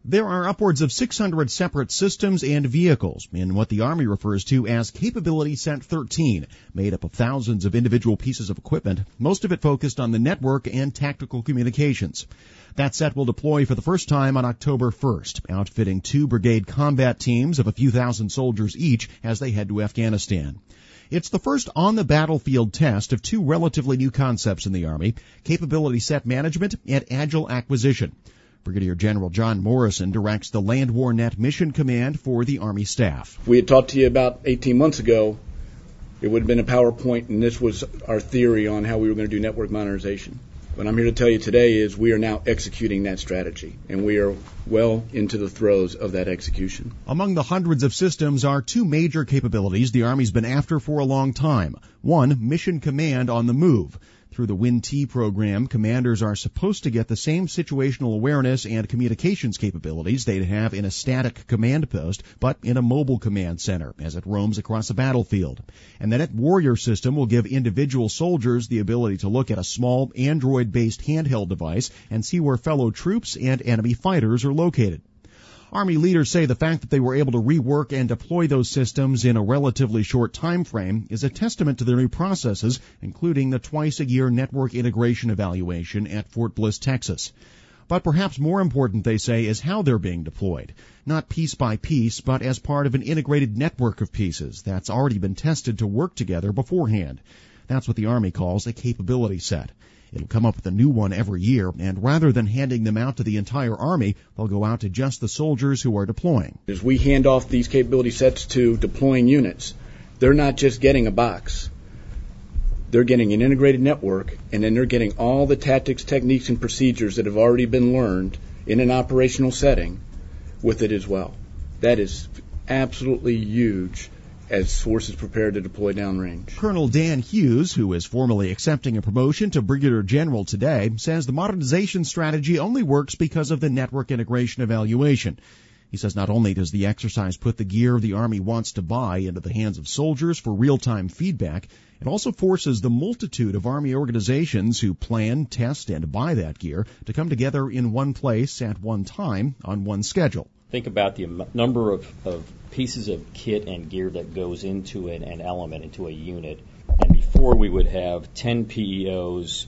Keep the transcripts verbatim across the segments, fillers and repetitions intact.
There are upwards of six hundred separate systems and vehicles in what the Army refers to as Capability Set thirteen, made up of thousands of individual pieces of equipment, most of it focused on the network and tactical communications. That set will deploy for the first time on October first, outfitting two brigade combat teams of a few thousand soldiers each as they head to Afghanistan. It's the first on-the-battlefield test of two relatively new concepts in the Army, Capability Set Management and Agile Acquisition. Brigadier General John Morrison directs the Land War Net Mission Command for the Army staff. We had talked to you about eighteen months ago. It would have been a PowerPoint, and this was our theory on how we were going to do network modernization. What I'm here to tell you today is we are now executing that strategy, and we are well into the throes of that execution. Among the hundreds of systems are two major capabilities the Army's been after for a long time. One, Mission Command on the Move. Through the W I N T program, commanders are supposed to get the same situational awareness and communications capabilities they'd have in a static command post, but in a mobile command center as it roams across a battlefield. And the Net Warrior system will give individual soldiers the ability to look at a small Android-based handheld device and see where fellow troops and enemy fighters are located. Army leaders say the fact that they were able to rework and deploy those systems in a relatively short time frame is a testament to their new processes, including the twice-a-year network integration evaluation at Fort Bliss, Texas. But perhaps more important, they say, is how they're being deployed. Not piece by piece, but as part of an integrated network of pieces that's already been tested to work together beforehand. That's what the Army calls a capability set. It'll come up with a new one every year, and rather than handing them out to the entire Army, they'll go out to just the soldiers who are deploying. As we hand off these capability sets to deploying units, they're not just getting a box. They're getting an integrated network, and then they're getting all the tactics, techniques, and procedures that have already been learned in an operational setting with it as well. That is absolutely huge as forces prepare to deploy downrange. Colonel Dan Hughes, who is formally accepting a promotion to Brigadier General today, says the modernization strategy only works because of the network integration evaluation. He says not only does the exercise put the gear the Army wants to buy into the hands of soldiers for real-time feedback, it also forces the multitude of Army organizations who plan, test, and buy that gear to come together in one place at one time on one schedule. Think about the number of, of pieces of kit and gear that goes into an, an element, into a unit. And before we would have ten P E Os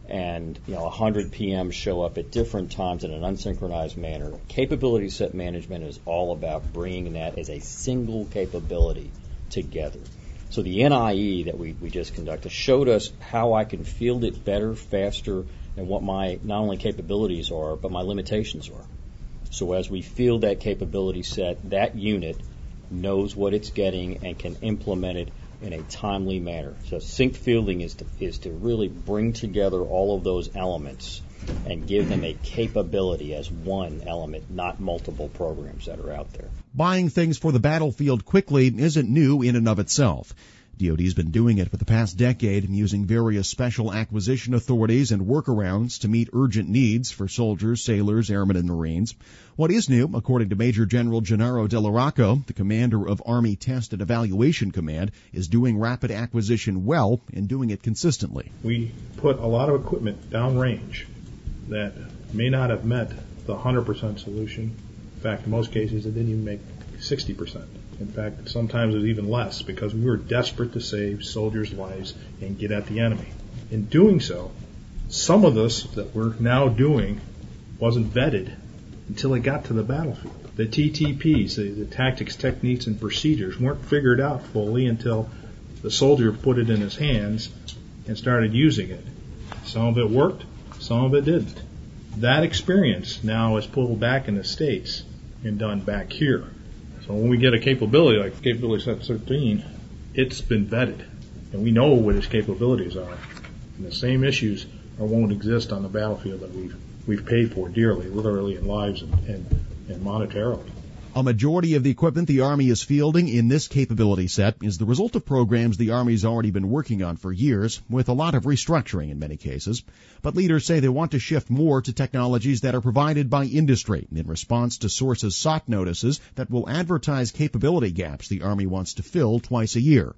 and you know one hundred P Ms show up at different times in an unsynchronized manner. Capability set management is all about bringing that as a single capability together. So the N I E that we, we just conducted showed us how I can field it better, faster, and what my not only capabilities are, but my limitations are. So as we field that capability set, that unit knows what it's getting and can implement it in a timely manner. So sync fielding is to, is to really bring together all of those elements and give them a capability as one element, not multiple programs that are out there. Buying things for the battlefield quickly isn't new in and of itself. D O D's been doing it for the past decade, using various special acquisition authorities and workarounds to meet urgent needs for soldiers, sailors, airmen, and Marines. What is new, according to Major General Gennaro Dell'Aracco, the commander of Army Test and Evaluation Command, is doing rapid acquisition well and doing it consistently. We put a lot of equipment downrange that may not have met the one hundred percent solution. In fact, in most cases, it didn't even make sixty percent. In fact, sometimes it was even less because we were desperate to save soldiers' lives and get at the enemy. In doing so, some of this that we're now doing wasn't vetted until it got to the battlefield. The T T Ps, the, the tactics, techniques, and procedures weren't figured out fully until the soldier put it in his hands and started using it. Some of it worked, some of it didn't. That experience now is pulled back in the States and done back here. So when we get a capability like Capability Set thirteen, it's been vetted, and we know what its capabilities are. And the same issues are, won't exist on the battlefield that we've we've paid for dearly, literally in lives and, and, and monetarily. A majority of the equipment the Army is fielding in this capability set is the result of programs the Army's already been working on for years, with a lot of restructuring in many cases. But leaders say they want to shift more to technologies that are provided by industry in response to sources' S O T notices that will advertise capability gaps the Army wants to fill twice a year.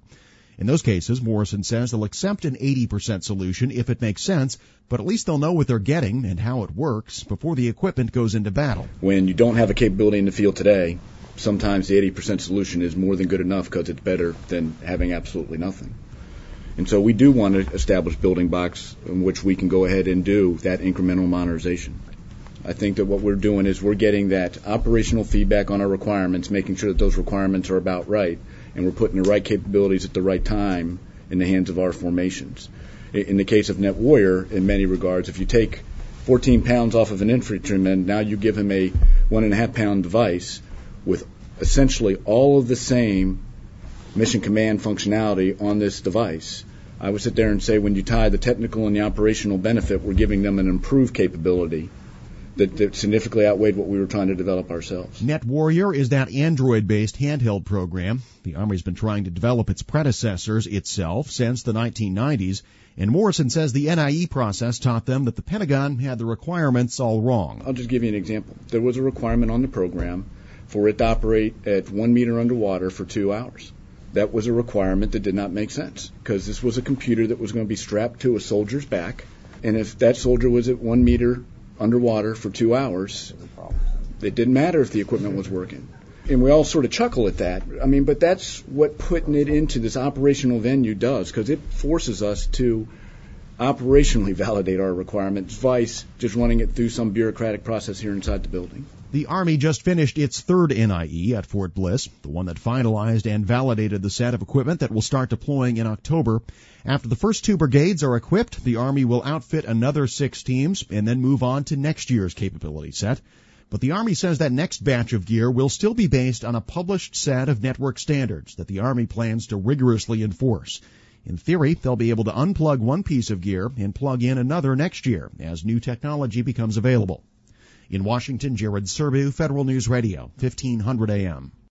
In those cases, Morrison says they'll accept an eighty percent solution if it makes sense, but at least they'll know what they're getting and how it works before the equipment goes into battle. When you don't have a capability in the field today, sometimes the eighty percent solution is more than good enough because it's better than having absolutely nothing. And so we do want to establish building blocks in which we can go ahead and do that incremental modernization. I think that what we're doing is we're getting that operational feedback on our requirements, making sure that those requirements are about right, and we're putting the right capabilities at the right time in the hands of our formations. In the case of Net Warrior, in many regards, if you take fourteen pounds off of an infantryman, now you give him a one and a half pound device with essentially all of the same mission command functionality on this device. I would sit there and say when you tie the technical and the operational benefit, we're giving them an improved capability that, that significantly outweighed what we were trying to develop ourselves. Net Warrior is that Android-based handheld program. The Army's been trying to develop its predecessors itself since the nineteen nineties, and Morrison says the N I E process taught them that the Pentagon had the requirements all wrong. I'll just give you an example. There was a requirement on the program for it to operate at one meter underwater for two hours. That was a requirement that did not make sense because this was a computer that was going to be strapped to a soldier's back, and if that soldier was at one meter underwater for two hours, it didn't matter if the equipment was working. And we all sort of chuckle at that. I mean, but that's what putting it into this operational venue does, because it forces us to operationally validate our requirements, vice just running it through some bureaucratic process here inside the building. The Army just finished its third N I E at Fort Bliss, the one that finalized and validated the set of equipment that will start deploying in October. After the first two brigades are equipped, the Army will outfit another six teams and then move on to next year's capability set. But the Army says that next batch of gear will still be based on a published set of network standards that the Army plans to rigorously enforce. In theory, they'll be able to unplug one piece of gear and plug in another next year as new technology becomes available. In Washington, Jared Serbu, Federal News Radio, fifteen hundred A M.